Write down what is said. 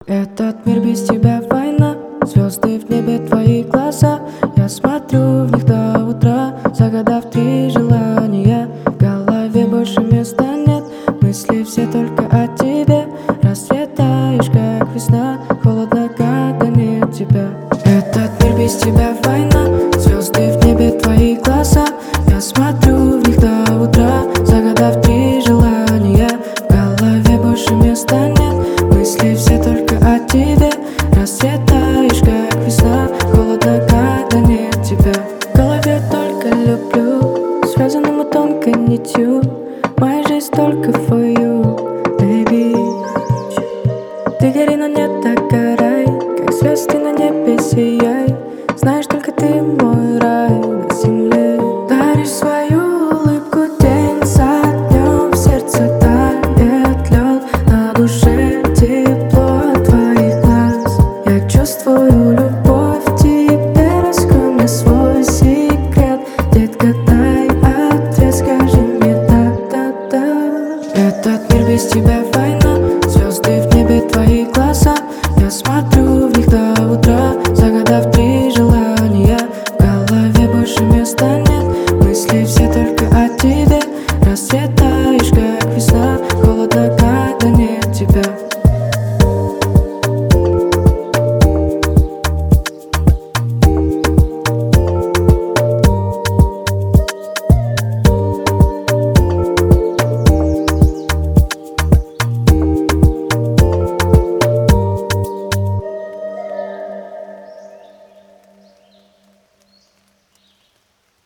Этот мир без тебя война, звезды в небе твои глаза. Я смотрю в них до утра, загадав 3 желания. В голове больше места нет, мысли все только о тебе. Расцветаешь, как весна, холодно, когда нет тебя. Этот мир без тебя война, звезды в небе твои глаза. Я смотрю в них до утра, загадав 3 желания. В голове больше места нет, мысли все только о тебе. Расцветаешь, как весна, холодно, когда нет тебя. В голове только люблю, связанному тонкой нитью. Моя жизнь только for you, baby. Ты гори, но не догорай, как звезды на небе сияй. Знаешь, только ты мой рай на земле. Даришь свою улыбку день за днем, в сердце тает лед, на душе тепло от твоих глаз. Я чувствую любовь к тебе, раскрой мне свой секрет. Детка, дай ответ, скажи мне да-да-да. Этот мир без тебя война, звезды в небе твои глаза. Я смотрю в них до утра, загадав 3 желания. В голове больше места нет, мысли все только о тебе. Расцветаешь, как весна,